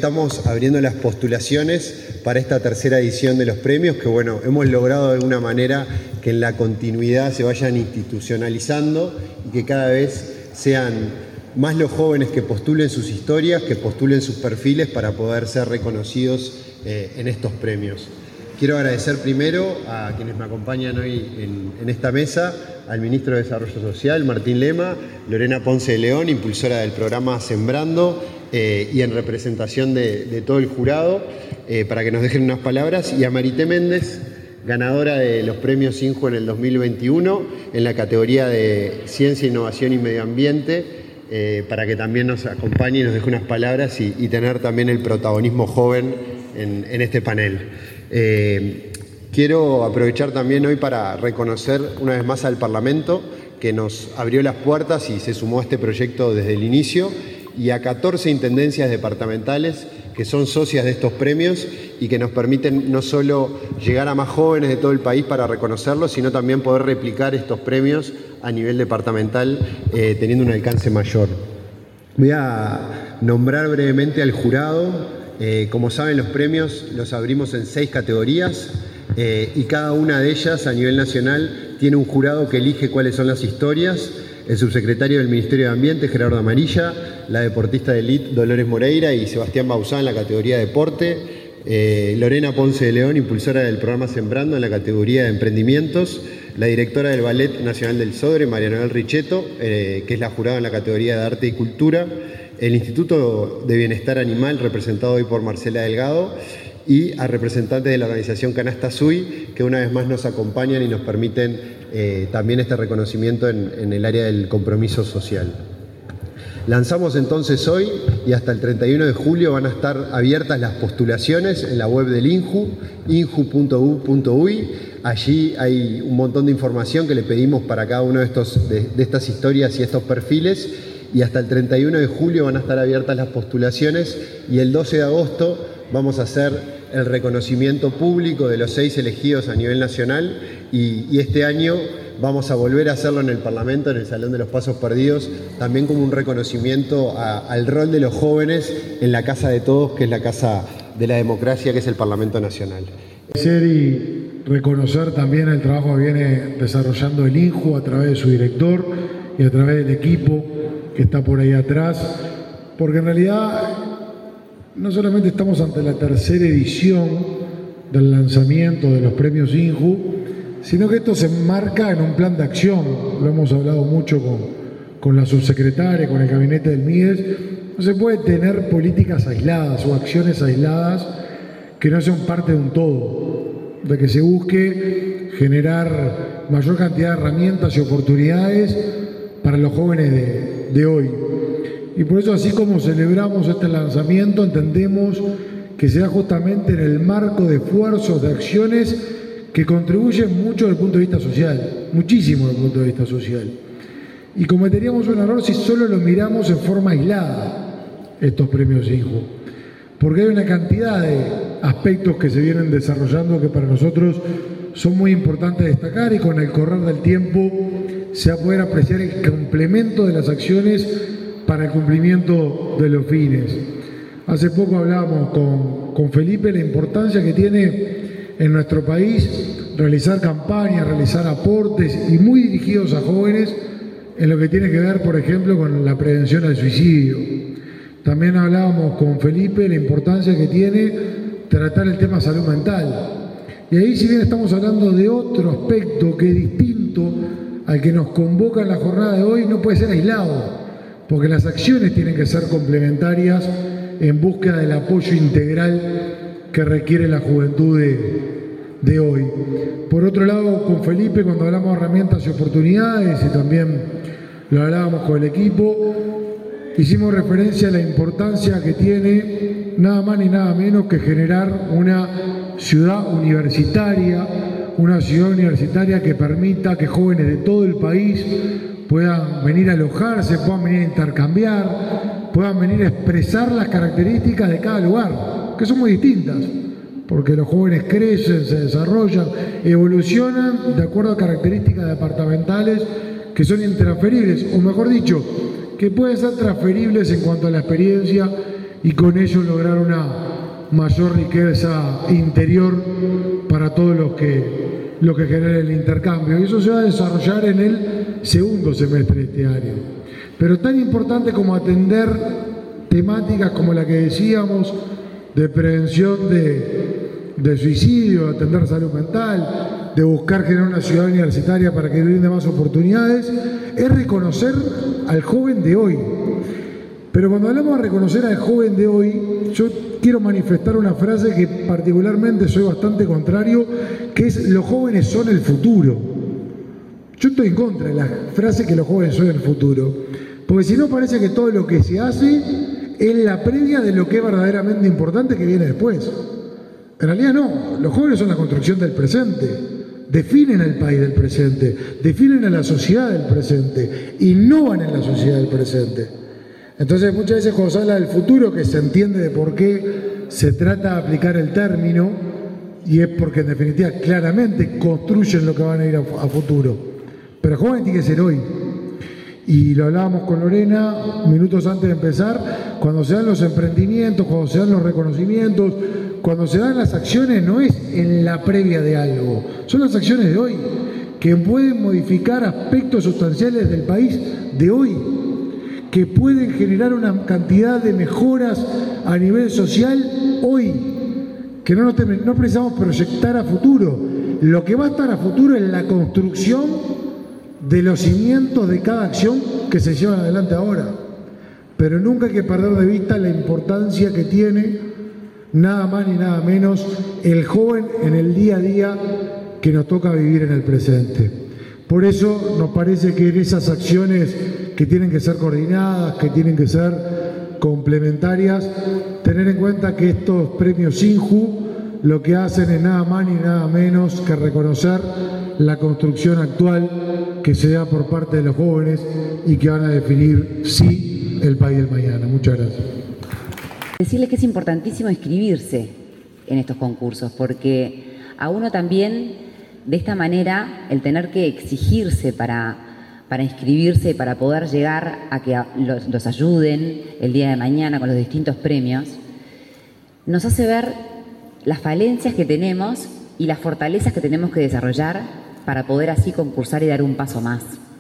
estamos abriendo las postulaciones para esta tercera edición de los premios, que bueno, hemos logrado de alguna manera que en la continuidad se vayan institucionalizando y que cada vez sean más los jóvenes que postulen sus historias, que postulen sus perfiles para poder ser reconocidos en estos premios. Quiero agradecer primero a quienes me acompañan hoy en esta mesa, al Ministro de Desarrollo Social, Martín Lema, Lorena Ponce de León, impulsora del programa Sembrando, y en representación de todo el jurado, para que nos dejen unas palabras, y a Marité Méndez, ganadora de los premios INJU en el 2021, en la categoría de Ciencia, Innovación y Medio Ambiente, para que también nos acompañe y nos deje unas palabras y tener también el protagonismo joven en este panel. Quiero aprovechar también hoy para reconocer una vez más al Parlamento, que nos abrió las puertas y se sumó a este proyecto desde el inicio, y a 14 intendencias departamentales que son socias de estos premios y que nos permiten no solo llegar a más jóvenes de todo el país para reconocerlos, sino también poder replicar estos premios a nivel departamental, teniendo un alcance mayor. Voy a nombrar brevemente al jurado. Como saben, los premios los abrimos en 6 categorías y cada una de ellas a nivel nacional tiene un jurado que elige cuáles son las historias. El subsecretario del Ministerio de Ambiente, Gerardo Amarilla, la deportista de elite, Dolores Moreira, y Sebastián Bauzá en la categoría Deporte, Lorena Ponce de León, impulsora del programa Sembrando en la categoría de Emprendimientos, la directora del Ballet Nacional del Sodre, María Noel Richetto, que es la jurada en la categoría de Arte y Cultura, el Instituto de Bienestar Animal, representado hoy por Marcela Delgado, y a representantes de la organización Canasta Sui, que una vez más nos acompañan y nos permiten también este reconocimiento en el área del compromiso social. Lanzamos entonces hoy y hasta el 31 de julio van a estar abiertas las postulaciones en la web del INJU, inju.u.uy. Allí hay un montón de información que le pedimos para cada uno de estas historias y estos perfiles, y hasta el 31 de julio van a estar abiertas las postulaciones, y el 12 de agosto vamos a hacer el reconocimiento público de los 6 elegidos a nivel nacional, y este año vamos a volver a hacerlo en el Parlamento, en el Salón de los Pasos Perdidos, también como un reconocimiento al rol de los jóvenes en la casa de todos, que es la casa de la democracia, que es el Parlamento Nacional. Y reconocer también el trabajo que viene desarrollando el INJU a través de su director y a través del equipo que está por ahí atrás, porque en realidad no solamente estamos ante la tercera edición del lanzamiento de los premios INJU, sino que esto se enmarca en un plan de acción. Lo hemos hablado mucho con la subsecretaria, con el gabinete del MIDES. No se puede tener políticas aisladas o acciones aisladas que no sean parte de un todo, de que se busque generar mayor cantidad de herramientas y oportunidades para los jóvenes de hoy. Y por eso, así como celebramos este lanzamiento, entendemos que se da justamente en el marco de esfuerzos, de acciones que contribuyen mucho desde el punto de vista social, muchísimo desde el punto de vista social. Y cometeríamos un error si solo lo miramos en forma aislada, estos premios INJU, porque hay una cantidad de aspectos que se vienen desarrollando que para nosotros son muy importantes destacar, y con el correr del tiempo se va a poder apreciar el complemento de las acciones para el cumplimiento de los fines. Hace poco hablábamos con Felipe la importancia que tiene en nuestro país realizar campañas, realizar aportes y muy dirigidos a jóvenes en lo que tiene que ver, por ejemplo, con la prevención al suicidio. También hablábamos con Felipe la importancia que tiene tratar el tema salud mental. Y ahí, si bien estamos hablando de otro aspecto que es distinto al que nos convoca en la jornada de hoy, no puede ser aislado, porque las acciones tienen que ser complementarias en búsqueda del apoyo integral que requiere la juventud de hoy. Por otro lado, con Felipe, cuando hablamos de herramientas y oportunidades, y también lo hablábamos con el equipo, hicimos referencia a la importancia que tiene nada más ni nada menos que generar una ciudad universitaria que permita que jóvenes de todo el país puedan venir a alojarse, puedan venir a intercambiar, puedan venir a expresar las características de cada lugar, que son muy distintas, porque los jóvenes crecen, se desarrollan, evolucionan de acuerdo a características departamentales que son intransferibles, o mejor dicho, que pueden ser transferibles en cuanto a la experiencia y con ello lograr una mayor riqueza interior para todos lo que genera el intercambio. Y eso se va a desarrollar en el segundo semestre de este año. Pero tan importante como atender temáticas como la que decíamos de prevención de suicidio, atender salud mental, de buscar generar una ciudad universitaria para que brinde más oportunidades, es reconocer al joven de hoy. Pero cuando hablamos de reconocer al joven de hoy, yo quiero manifestar una frase que particularmente soy bastante contrario, que es: los jóvenes son el futuro. Yo estoy en contra de la frase que los jóvenes son el futuro, porque si no parece que todo lo que se hace es la previa de lo que es verdaderamente importante que viene después. En realidad no, los jóvenes son la construcción del presente, definen el país del presente, definen a la sociedad del presente, innovan en la sociedad del presente. Entonces muchas veces cuando se habla del futuro, que se entiende de por qué se trata de aplicar el término, y es porque en definitiva claramente construyen lo que van a ir a futuro. Pero el joven tiene que ser hoy. Y lo hablábamos con Lorena minutos antes de empezar, cuando se dan los emprendimientos, cuando se dan los reconocimientos, cuando se dan las acciones, no es en la previa de algo, son las acciones de hoy, que pueden modificar aspectos sustanciales del país de hoy, que pueden generar una cantidad de mejoras a nivel social hoy, que no precisamos proyectar a futuro. Lo que va a estar a futuro es la construcción de los cimientos de cada acción que se llevan adelante ahora. Pero nunca hay que perder de vista la importancia que tiene, nada más ni nada menos, el joven en el día a día que nos toca vivir en el presente. Por eso nos parece que en esas acciones que tienen que ser coordinadas, que tienen que ser complementarias, tener en cuenta que estos premios INJU lo que hacen es nada más ni nada menos que reconocer la construcción actual que se da por parte de los jóvenes y que van a definir, sí, el país del mañana. Muchas gracias. Decirles que es importantísimo inscribirse en estos concursos, porque a uno también, de esta manera, el tener que exigirse para inscribirse y para poder llegar a que los ayuden el día de mañana con los distintos premios, nos hace ver las falencias que tenemos y las fortalezas que tenemos que desarrollar para poder así concursar y dar un paso más.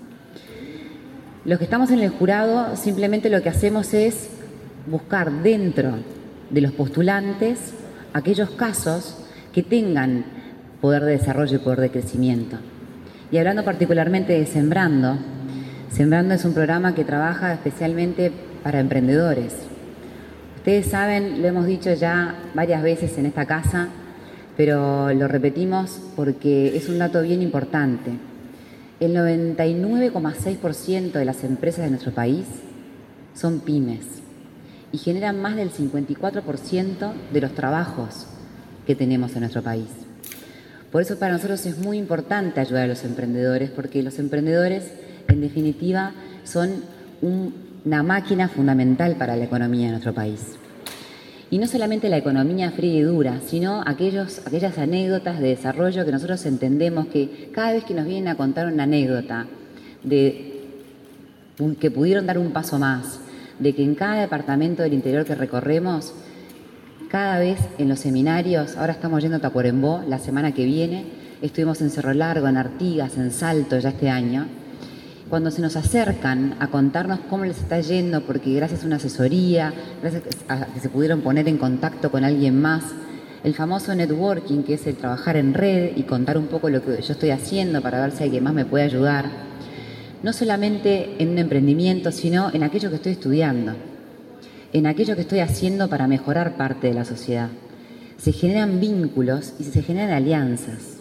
Los que estamos en el jurado simplemente lo que hacemos es buscar dentro de los postulantes aquellos casos que tengan poder de desarrollo y poder de crecimiento. Y hablando particularmente de Sembrando, Sembrando es un programa que trabaja especialmente para emprendedores. Ustedes saben, lo hemos dicho ya varias veces en esta casa, pero lo repetimos porque es un dato bien importante. El 99,6% de las empresas de nuestro país son pymes y generan más del 54% de los trabajos que tenemos en nuestro país. Por eso para nosotros es muy importante ayudar a los emprendedores, porque los emprendedores, en definitiva, son una máquina fundamental para la economía de nuestro país. Y no solamente la economía fría y dura, sino aquellas anécdotas de desarrollo que nosotros entendemos que cada vez que nos vienen a contar una anécdota de que pudieron dar un paso más, de que en cada departamento del interior que recorremos, cada vez en los seminarios, ahora estamos yendo a Tacuarembó, la semana que viene, estuvimos en Cerro Largo, en Artigas, en Salto ya este año, cuando se nos acercan a contarnos cómo les está yendo, porque gracias a una asesoría, gracias a que se pudieron poner en contacto con alguien más, el famoso networking, que es el trabajar en red y contar un poco lo que yo estoy haciendo para ver si alguien más me puede ayudar, no solamente en un emprendimiento, sino en aquello que estoy estudiando, en aquello que estoy haciendo para mejorar parte de la sociedad. Se generan vínculos y se generan alianzas.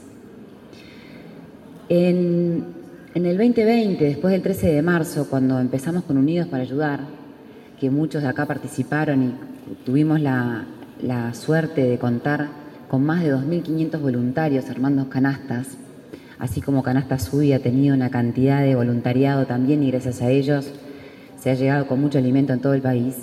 En el 2020, después del 13 de marzo, cuando empezamos con Unidos para Ayudar, que muchos de acá participaron y tuvimos la suerte de contar con más de 2.500 voluntarios armando canastas, así como Canastas UI ha tenido una cantidad de voluntariado también y gracias a ellos se ha llegado con mucho alimento en todo el país,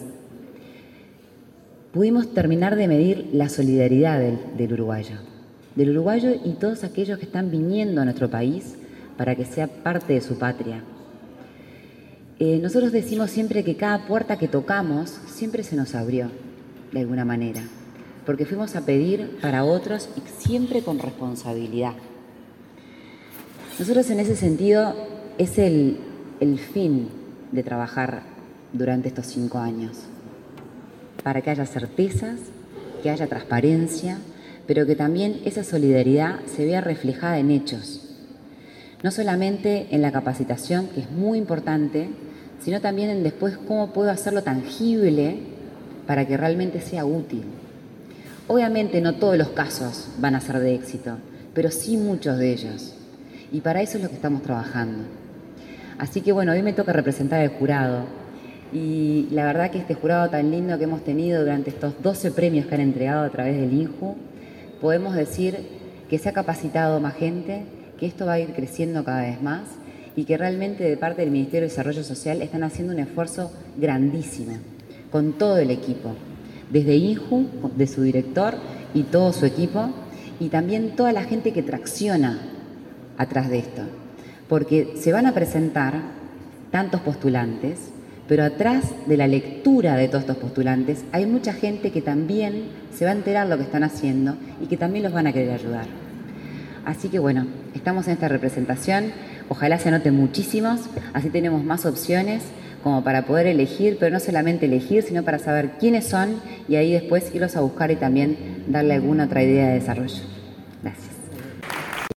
pudimos terminar de medir la solidaridad del uruguayo y todos aquellos que están viniendo a nuestro país para que sea parte de su patria. Nosotros decimos siempre que cada puerta que tocamos siempre se nos abrió de alguna manera, porque fuimos a pedir para otros y siempre con responsabilidad. Nosotros en ese sentido es el fin de trabajar durante estos 5 años, para que haya certezas, que haya transparencia, pero que también esa solidaridad se vea reflejada en hechos. No solamente en la capacitación, que es muy importante, sino también en después cómo puedo hacerlo tangible para que realmente sea útil. Obviamente no todos los casos van a ser de éxito, pero sí muchos de ellos. Y para eso es lo que estamos trabajando. Así que bueno, hoy me toca representar al jurado. Y la verdad que este jurado tan lindo que hemos tenido durante estos 12 premios que han entregado a través del INJU, podemos decir que se ha capacitado más gente, que esto va a ir creciendo cada vez más y que realmente de parte del Ministerio de Desarrollo Social están haciendo un esfuerzo grandísimo con todo el equipo, desde INJU, de su director y todo su equipo, y también toda la gente que tracciona atrás de esto, porque se van a presentar tantos postulantes, pero atrás de la lectura de todos estos postulantes hay mucha gente que también se va a enterar lo que están haciendo y que también los van a querer ayudar. Así que bueno, estamos en esta representación, ojalá se anoten muchísimos, así tenemos más opciones como para poder elegir, pero no solamente elegir, sino para saber quiénes son y ahí después irlos a buscar y también darle alguna otra idea de desarrollo. Gracias.